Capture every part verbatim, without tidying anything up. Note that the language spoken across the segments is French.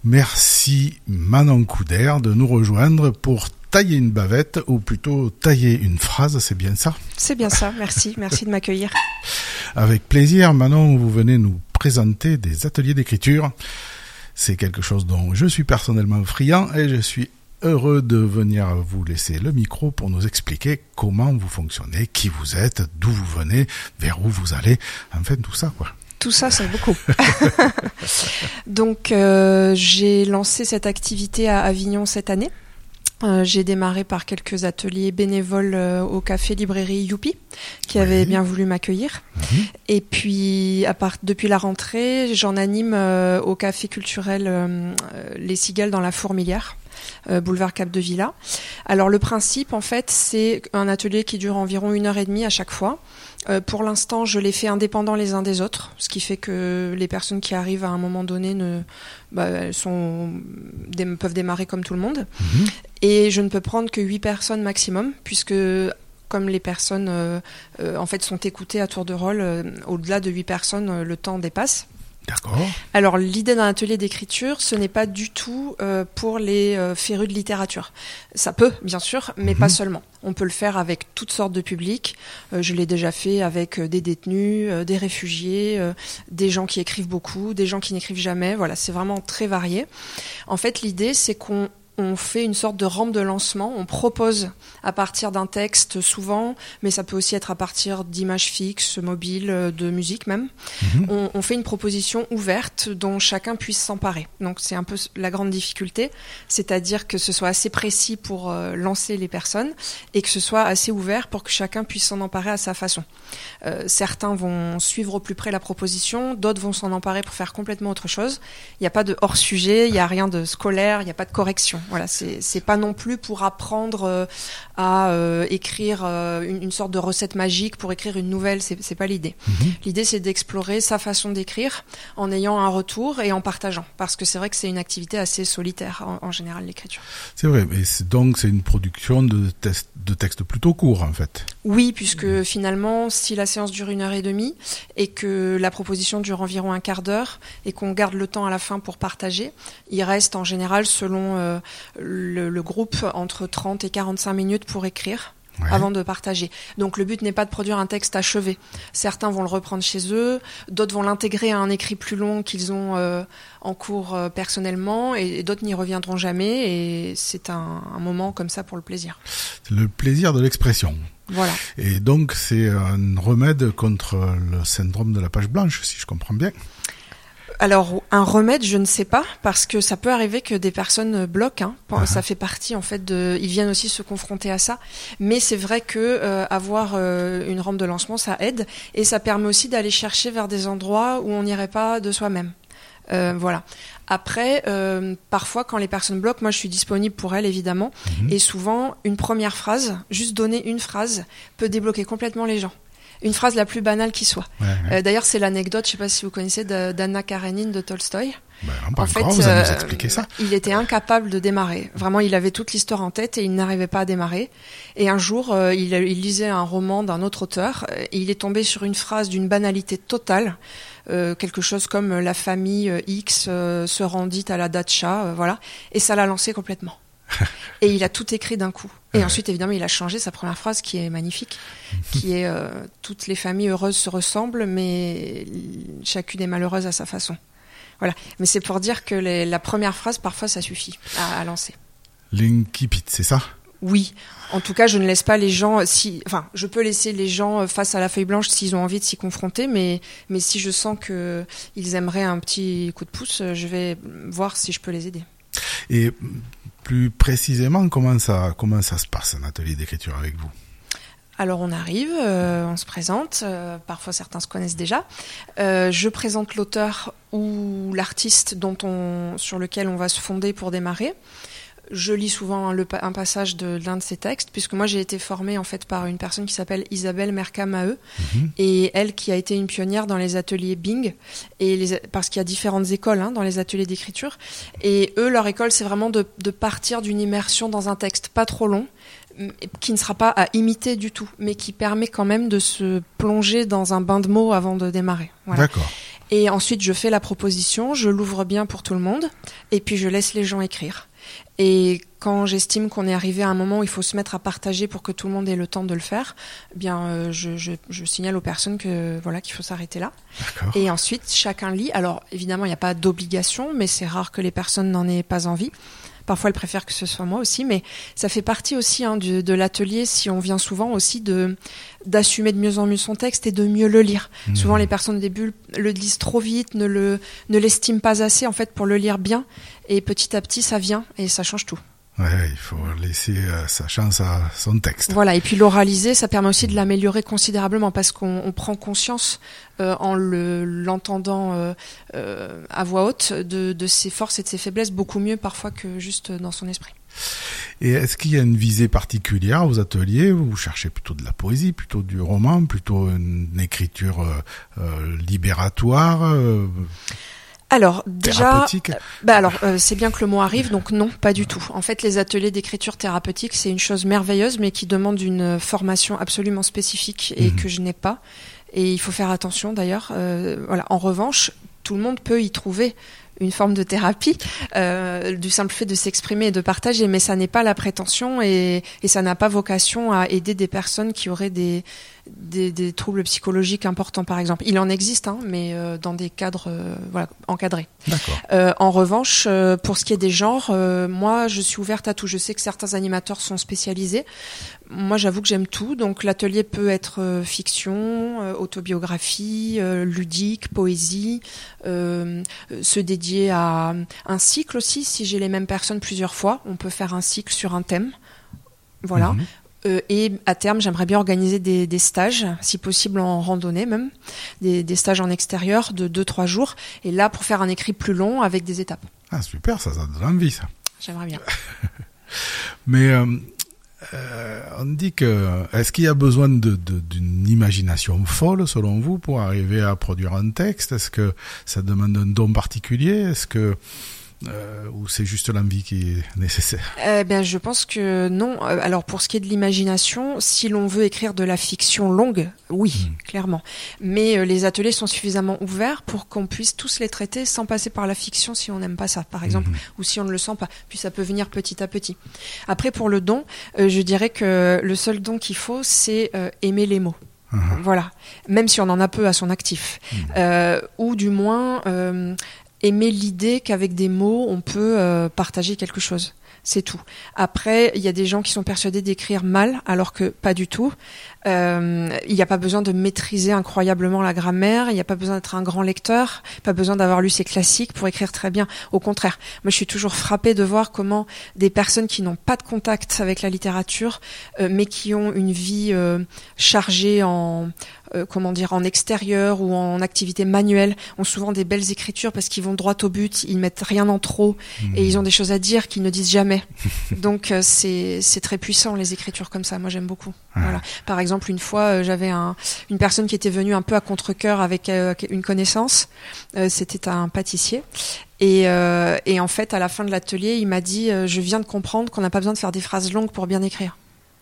Merci Manon Couder de nous rejoindre pour tailler une bavette, ou plutôt tailler une phrase, c'est bien ça ? C'est bien ça, merci, merci de m'accueillir. Avec plaisir, Manon, vous venez nous présenter des ateliers d'écriture. C'est quelque chose dont je suis personnellement friand et je suis heureux de venir vous laisser le micro pour nous expliquer comment vous fonctionnez, qui vous êtes, d'où vous venez, vers où vous allez, enfin tout ça quoi. Tout ça, c'est beaucoup. Donc, euh, j'ai lancé cette activité à Avignon cette année. Euh, j'ai démarré par quelques ateliers bénévoles euh, au café librairie Youpi, qui oui. avait bien voulu m'accueillir. Mmh. Et puis, à part, depuis la rentrée, j'en anime euh, au café culturel euh, Les Cigales dans la Fourmilière, euh, boulevard Cap de Villa. Alors, le principe, en fait, c'est un atelier qui dure environ une heure et demie à chaque fois. Euh, pour l'instant, je les fais indépendants les uns des autres, ce qui fait que les personnes qui arrivent à un moment donné ne, bah, elles sont, des, peuvent démarrer comme tout le monde. Mmh. Et je ne peux prendre que huit personnes maximum, puisque comme les personnes euh, euh, en fait sont écoutées à tour de rôle, euh, au-delà de huit personnes, euh, le temps dépasse. D'accord. Alors, l'idée d'un atelier d'écriture, ce n'est pas du tout euh, pour les euh, férus de littérature. Ça peut, bien sûr, mais mmh. pas seulement. On peut le faire avec toutes sortes de publics. Euh, je l'ai déjà fait avec euh, des détenus, euh, des réfugiés, euh, des gens qui écrivent beaucoup, des gens qui n'écrivent jamais. Voilà, c'est vraiment très varié. En fait, l'idée, c'est qu'on on fait une sorte de rampe de lancement, on propose à partir d'un texte souvent, mais ça peut aussi être à partir d'images fixes, mobiles, de musique même. Mmh. On, on fait une proposition ouverte dont chacun puisse s'emparer. Donc c'est un peu la grande difficulté, c'est-à-dire que ce soit assez précis pour euh, lancer les personnes et que ce soit assez ouvert pour que chacun puisse s'en emparer à sa façon. Euh, certains vont suivre au plus près la proposition, d'autres vont s'en emparer pour faire complètement autre chose. Il n'y a pas de hors-sujet, il n'y a rien de scolaire, il n'y a pas de correction. Voilà, c'est, c'est pas non plus pour apprendre euh, à euh, écrire euh, une, une sorte de recette magique pour écrire une nouvelle, c'est, c'est pas l'idée. Mmh. L'idée, c'est d'explorer sa façon d'écrire en ayant un retour et en partageant, parce que c'est vrai que c'est une activité assez solitaire en, en général, l'écriture. C'est vrai, mais c'est, donc c'est une production de, test, de textes plutôt courts en fait. Oui, puisque mmh. finalement, si la séance dure une heure et demie et que la proposition dure environ un quart d'heure et qu'on garde le temps à la fin pour partager, il reste en général selon euh, Le, le groupe entre trente et quarante-cinq minutes pour écrire ouais. avant de partager. Donc le but n'est pas de produire un texte achevé. Certains vont le reprendre chez eux, d'autres vont l'intégrer à un écrit plus long qu'ils ont euh, en cours euh, personnellement et, et d'autres n'y reviendront jamais et c'est un, un moment comme ça pour le plaisir. C'est le plaisir de l'expression. Voilà. Et donc c'est un remède contre le syndrome de la page blanche, si je comprends bien. Alors, un remède, je ne sais pas, parce que ça peut arriver que des personnes bloquent. Hein. Uh-huh. Ça fait partie, en fait, de. Ils viennent aussi se confronter à ça. Mais c'est vrai que euh, avoir euh, une rampe de lancement, ça aide, et ça permet aussi d'aller chercher vers des endroits où on n'irait pas de soi-même. Euh, voilà. Après, euh, parfois, quand les personnes bloquent, moi, je suis disponible pour elles, évidemment, uh-huh. et souvent, une première phrase, juste donner une phrase, peut débloquer complètement les gens. Une phrase la plus banale qui soit. Ouais, ouais. Euh, d'ailleurs, c'est l'anecdote, je ne sais pas si vous connaissez, de, d'Anna Karénine de Tolstoï. Ben, en fait, vous allez nous expliquer ça. Il était incapable de démarrer. Vraiment, il avait toute l'histoire en tête et il n'arrivait pas à démarrer. Et un jour, euh, il, il lisait un roman d'un autre auteur et il est tombé sur une phrase d'une banalité totale. Euh, quelque chose comme « la famille X euh, se rendit à la datcha euh, », voilà. Et ça l'a lancé complètement. Et il a tout écrit d'un coup. Et ouais. ensuite, évidemment, il a changé sa première phrase qui est magnifique, qui est euh, « Toutes les familles heureuses se ressemblent, mais chacune est malheureuse à sa façon ». Voilà. Mais c'est pour dire que les, la première phrase, parfois, ça suffit à, à lancer. L'incipit, c'est ça ? Oui. En tout cas, je ne laisse pas les gens... Si, enfin, je peux laisser les gens face à la feuille blanche s'ils ont envie de s'y confronter, mais, mais si je sens qu'ils aimeraient un petit coup de pouce, je vais voir si je peux les aider. Et plus précisément, comment ça, comment ça se passe, un atelier d'écriture avec vous ? Alors on arrive, euh, on se présente, euh, parfois certains se connaissent déjà. Euh, je présente l'auteur ou l'artiste dont on, sur lequel on va se fonder pour démarrer. Je lis souvent un, le, un passage de, de l'un de ses textes, puisque moi j'ai été formée en fait par une personne qui s'appelle Isabelle Mercamaheu, mmh. et elle qui a été une pionnière dans les ateliers Bing, et les, parce qu'il y a différentes écoles hein, dans les ateliers d'écriture, et eux leur école c'est vraiment de, de partir d'une immersion dans un texte pas trop long, qui ne sera pas à imiter du tout, mais qui permet quand même de se plonger dans un bain de mots avant de démarrer. Voilà. D'accord. Et ensuite, je fais la proposition, je l'ouvre bien pour tout le monde, et puis je laisse les gens écrire. Et quand j'estime qu'on est arrivé à un moment où il faut se mettre à partager pour que tout le monde ait le temps de le faire, eh bien, euh, je, je, je signale aux personnes que voilà qu'il faut s'arrêter là. D'accord. Et ensuite, chacun lit. Alors, évidemment, il n'y a pas d'obligation, mais c'est rare que les personnes n'en aient pas envie. Parfois, elles préfèrent que ce soit moi aussi, mais ça fait partie aussi hein, du, de l'atelier, si on vient souvent aussi, de, d'assumer de mieux en mieux son texte et de mieux le lire. Mmh. Souvent, les personnes au début le lisent trop vite, ne, le, ne l'estiment pas assez en fait pour le lire bien, et petit à petit, ça vient et ça change tout. Ouais, il faut laisser euh, sa chance à son texte. Voilà, et puis l'oraliser, ça permet aussi de l'améliorer considérablement parce qu'on on prend conscience euh, en le, l'entendant euh, euh, à voix haute de, de ses forces et de ses faiblesses beaucoup mieux parfois que juste dans son esprit. Et est-ce qu'il y a une visée particulière aux ateliers? Vous cherchez plutôt de la poésie, plutôt du roman, plutôt une écriture euh, euh, libératoire euh... Alors déjà, bah alors euh, c'est bien que le mot arrive, donc non, pas du tout. En fait, les ateliers d'écriture thérapeutique, c'est une chose merveilleuse, mais qui demande une formation absolument spécifique et mmh. que je n'ai pas. Et il faut faire attention d'ailleurs. Euh, voilà. En revanche, tout le monde peut y trouver une forme de thérapie, euh, du simple fait de s'exprimer et de partager, mais ça n'est pas la prétention et, et ça n'a pas vocation à aider des personnes qui auraient des, des, des troubles psychologiques importants, par exemple. Il en existe, hein, mais euh, dans des cadres euh, voilà, encadrés. D'accord. Euh, en revanche, euh, pour ce qui est des genres, euh, moi, je suis ouverte à tout. Je sais que certains animateurs sont spécialisés. Moi, j'avoue que j'aime tout. Donc, l'atelier peut être euh, fiction, euh, autobiographie, euh, ludique, poésie, euh, se dédier à un cycle aussi. Si j'ai les mêmes personnes plusieurs fois, on peut faire un cycle sur un thème. Voilà. Mmh. Euh, et à terme, j'aimerais bien organiser des, des stages, si possible en randonnée même, des, des stages en extérieur de deux trois jours. Et là, pour faire un écrit plus long avec des étapes. Ah, super, ça, ça donne envie, ça. J'aimerais bien. Mais euh, euh, on dit que, est-ce qu'il y a besoin de, de, d'une imagination folle, selon vous, pour arriver à produire un texte? Est-ce que ça demande un don particulier? Est-ce que Euh, ou c'est juste l'envie qui est nécessaire? Eh bien, je pense que non. Alors, pour ce qui est de l'imagination, si l'on veut écrire de la fiction longue, oui, mmh. clairement. Mais euh, les ateliers sont suffisamment ouverts pour qu'on puisse tous les traiter sans passer par la fiction si on n'aime pas ça, par exemple, mmh. ou si on ne le sent pas. Puis ça peut venir petit à petit. Après, pour le don, euh, je dirais que le seul don qu'il faut, c'est euh, aimer les mots. Mmh. Voilà. Même si on en a peu à son actif. Mmh. Euh, ou du moins... Euh, aimer l'idée qu'avec des mots, on peut euh, partager quelque chose. C'est tout. Après, il y a des gens qui sont persuadés d'écrire mal, alors que pas du tout. Euh, il n'y a pas besoin de maîtriser incroyablement la grammaire, il n'y a pas besoin d'être un grand lecteur, pas besoin d'avoir lu ses classiques pour écrire très bien. Au contraire, moi je suis toujours frappée de voir comment des personnes qui n'ont pas de contact avec la littérature, euh, mais qui ont une vie euh, chargée en... Euh, comment dire, en extérieur ou en activité manuelle, ont souvent des belles écritures parce qu'ils vont droit au but, ils mettent rien en trop mmh. et ils ont des choses à dire qu'ils ne disent jamais. Donc euh, c'est c'est très puissant les écritures comme ça. Moi j'aime beaucoup. Ah. Voilà. Par exemple, une fois euh, j'avais un une personne qui était venue un peu à contre-cœur avec euh, une connaissance. Euh, c'était un pâtissier. Et, euh, et en fait, à la fin de l'atelier, il m'a dit euh, je viens de comprendre qu'on n'a pas besoin de faire des phrases longues pour bien écrire.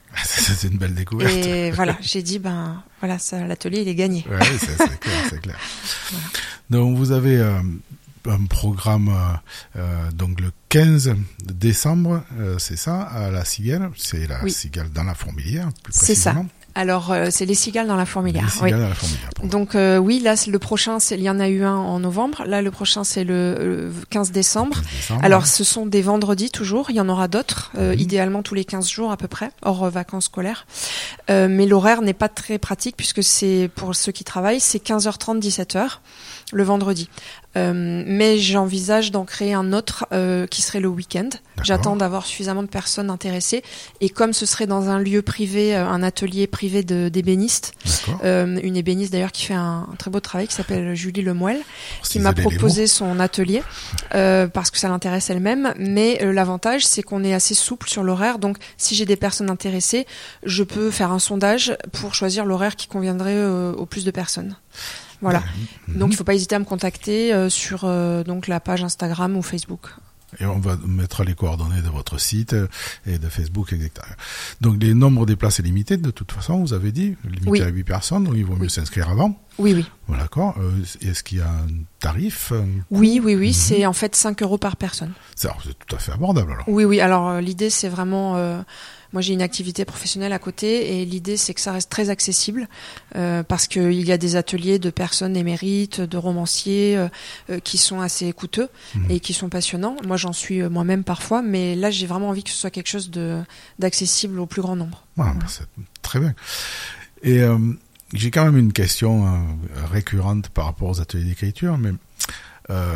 C'est une belle découverte. Et voilà, j'ai dit, ben voilà, ça, l'atelier, il est gagné. Oui, c'est, c'est clair, c'est clair. Voilà. Donc, vous avez euh, un programme, euh, donc le quinze décembre, euh, c'est ça, à la Cigale. C'est la oui. Cigale dans la Fourmilière, plus précisément. C'est ça. Alors, euh, c'est les Cigales dans la Fourmilière. Les Cigales oui. dans la Fourmilière. Donc, euh, oui, là, le prochain, c'est, il y en a eu un en novembre. Là, le prochain, c'est le euh, quinze décembre. quinze décembre. Alors, ouais. ce sont des vendredis toujours. Il y en aura d'autres, euh, mmh. idéalement tous les quinze jours à peu près, hors euh, vacances scolaires. Euh, mais l'horaire n'est pas très pratique puisque c'est, pour ceux qui travaillent, c'est quinze heures trente, dix-sept heures le vendredi. Euh, mais j'envisage d'en créer un autre euh, qui serait le week-end. D'accord. J'attends d'avoir suffisamment de personnes intéressées. Et comme ce serait dans un lieu privé, euh, un atelier privé de, d'ébénistes, euh, une ébéniste d'ailleurs qui fait un, un très beau travail qui s'appelle Julie Lemoelle, qui m'a proposé son atelier euh, parce que ça l'intéresse elle-même. Mais euh, l'avantage, c'est qu'on est assez souple sur l'horaire. Donc si j'ai des personnes intéressées, je peux faire un sondage pour choisir l'horaire qui conviendrait euh, au plus de personnes. Voilà. Mmh. Donc il ne faut pas hésiter à me contacter euh, sur euh, donc la page Instagram ou Facebook. Et on va mettre les coordonnées de votre site et de Facebook, et cetera. Donc les nombres des places est limité de toute façon, vous avez dit, limité oui. à huit personnes, donc il vaut mieux oui. s'inscrire avant. Oui, oui. Voilà, d'accord. Euh, est-ce qu'il y a un tarif un Oui, oui, oui. Mmh. C'est en fait cinq euros par personne. C'est, alors, c'est tout à fait abordable alors. Oui, oui. Alors euh, l'idée, c'est vraiment... Euh, moi, j'ai une activité professionnelle à côté et l'idée, c'est que ça reste très accessible euh, parce qu'il y a des ateliers de personnes émérites, de romanciers euh, euh, qui sont assez coûteux mmh. et qui sont passionnants. Moi, j'en suis euh, moi-même parfois, mais là, j'ai vraiment envie que ce soit quelque chose de, d'accessible au plus grand nombre. Ah, voilà. Bah, c'est très bien. Et euh, j'ai quand même une question euh, récurrente par rapport aux ateliers d'écriture, mais... Euh,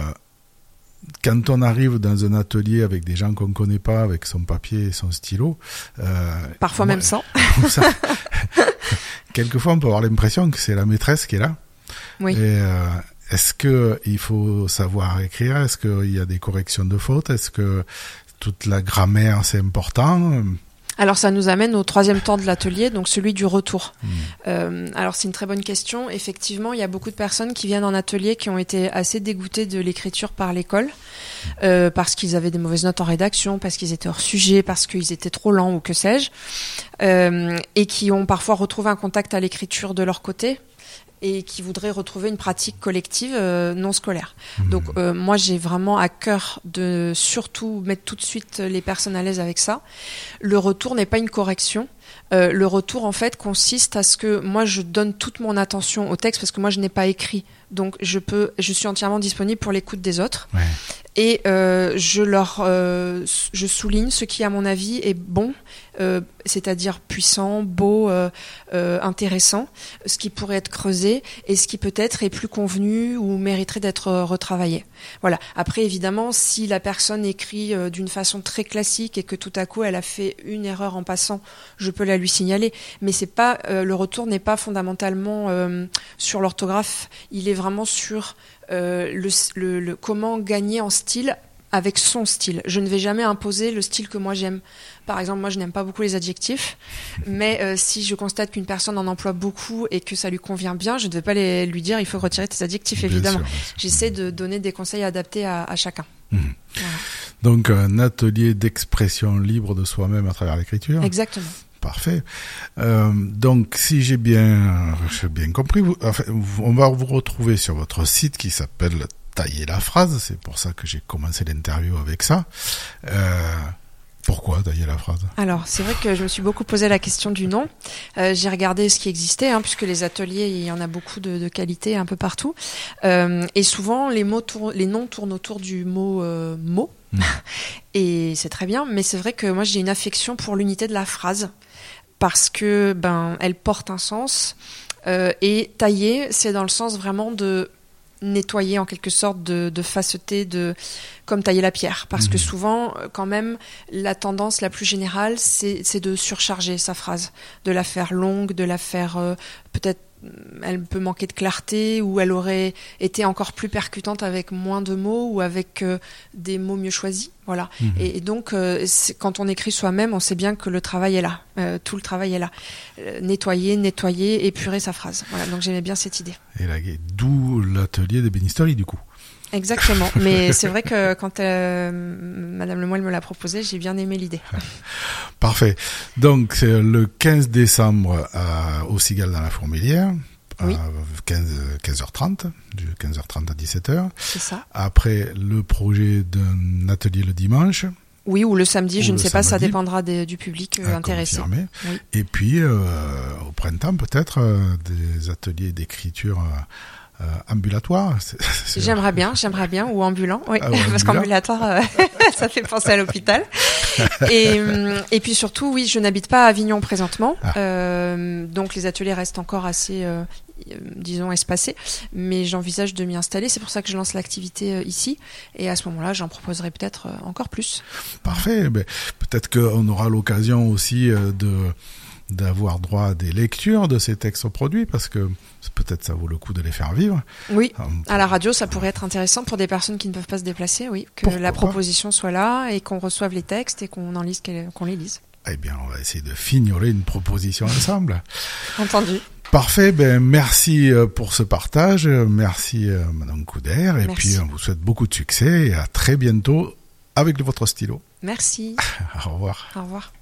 quand on arrive dans un atelier avec des gens qu'on ne connaît pas, avec son papier et son stylo... Euh, Parfois moi, même sans. Ça, quelquefois, on peut avoir l'impression que c'est la maîtresse qui est là. Oui. Et, euh, est-ce qu'il faut savoir écrire? Est-ce qu'il y a des corrections de fautes? Est-ce que toute la grammaire, c'est important? Alors ça nous amène au troisième temps de l'atelier, donc celui du retour. Mmh. Euh, alors c'est une très bonne question. Effectivement, il y a beaucoup de personnes qui viennent en atelier qui ont été assez dégoûtées de l'écriture par l'école, euh, parce qu'ils avaient des mauvaises notes en rédaction, parce qu'ils étaient hors sujet, parce qu'ils étaient trop lents ou que sais-je, euh, et qui ont parfois retrouvé un contact à l'écriture de leur côté, et qui voudraient retrouver une pratique collective euh, non scolaire. Mmh. Donc euh, moi j'ai vraiment à cœur de surtout mettre tout de suite les personnes à l'aise avec ça. Le retour n'est pas une correction. Euh, le retour en fait consiste à ce que moi je donne toute mon attention au texte parce que moi je n'ai pas écrit. Donc je peux, je suis entièrement disponible pour l'écoute des autres. Ouais. Et euh, je leur, euh, je souligne ce qui à mon avis est bon, euh, c'est-à-dire puissant, beau, euh, euh, intéressant, ce qui pourrait être creusé et ce qui peut-être est plus convenu ou mériterait d'être retravaillé. Voilà. Après évidemment, si la personne écrit euh, d'une façon très classique et que tout à coup elle a fait une erreur en passant, je peux la lui signaler. Mais c'est pas, euh, le retour n'est pas fondamentalement euh, sur l'orthographe. Il est vraiment sur euh, le, le, le comment gagner en style avec son style. Je ne vais jamais imposer le style que moi j'aime. Par exemple, moi je n'aime pas beaucoup les adjectifs, mais euh, si je constate qu'une personne en emploie beaucoup et que ça lui convient bien, je ne vais pas les, lui dire il faut retirer tes adjectifs, évidemment. Bien sûr. J'essaie de donner des conseils adaptés à, à chacun. Mmh. Voilà. Donc un atelier d'expression libre de soi-même à travers l'écriture. Exactement. Parfait. Euh, donc, si j'ai bien, j'ai bien compris, vous, enfin, on va vous retrouver sur votre site qui s'appelle Tailler la phrase. C'est pour ça que j'ai commencé l'interview avec ça. Euh, pourquoi tailler la phrase? Alors, c'est vrai que je me suis beaucoup posé la question du nom. Euh, j'ai regardé ce qui existait, hein, puisque les ateliers, il y en a beaucoup de, de qualité un peu partout. Euh, et souvent, les mots, tour- les noms tournent autour du mot euh, mot. Mmh. Et c'est très bien, mais c'est vrai que moi, j'ai une affection pour l'unité de la phrase. Parce que ben elle porte un sens euh, et tailler, c'est dans le sens vraiment de nettoyer en quelque sorte, de, de faceter, de comme tailler la pierre. Parce mmh. que souvent, quand même, la tendance la plus générale, c'est, c'est de surcharger sa phrase, de la faire longue, de la faire euh, peut-être elle peut manquer de clarté ou elle aurait été encore plus percutante avec moins de mots ou avec euh, des mots mieux choisis. Voilà. Mmh. Et, et donc, euh, quand on écrit soi-même, on sait bien que le travail est là. Euh, tout le travail est là. Euh, nettoyer, nettoyer, épurer sa phrase. Voilà. Donc, j'aimais bien cette idée. Et là, d'où l'atelier d'ébénisterie, du coup. Exactement. Mais c'est vrai que quand euh, Madame Lemoyle me l'a proposé, j'ai bien aimé l'idée. Parfait. Donc, c'est le quinze décembre à, au Cigale dans la Fourmilière. Oui. À quinze heures trente, de quinze heures trente à dix-sept heures. C'est ça. Après, le projet d'un atelier le dimanche. Oui, ou le samedi, ou je ne sais samedi. pas, ça dépendra des, du public euh, intéressé. Oui. Et puis, euh, au printemps, peut-être, euh, des ateliers d'écriture euh, ambulatoires. C'est, c'est... J'aimerais bien, j'aimerais bien, ou ambulant, oui, ah, ou parce qu'ambulatoire, euh, ça fait penser à l'hôpital. Et, et puis surtout, oui, je n'habite pas à Avignon présentement, ah. euh, donc les ateliers restent encore assez... Euh, disons espacé, mais j'envisage de m'y installer, c'est pour ça que je lance l'activité euh, ici, et à ce moment-là j'en proposerai peut-être euh, encore plus. Parfait, ben, peut-être qu'on aura l'occasion aussi euh, de d'avoir droit à des lectures de ces textes produits, parce que peut-être ça vaut le coup de les faire vivre. Oui, um, à la radio ça pourrait être intéressant pour des personnes qui ne peuvent pas se déplacer, oui, que la proposition pas. Soit là, et qu'on reçoive les textes et qu'on en lise, qu'on les lise. Eh bien, on va essayer de fignoler une proposition ensemble. Entendu. Parfait, ben merci pour ce partage, merci Madame Couder, et merci. Puis on vous souhaite beaucoup de succès et à très bientôt avec votre stylo. Merci. Au revoir. Au revoir.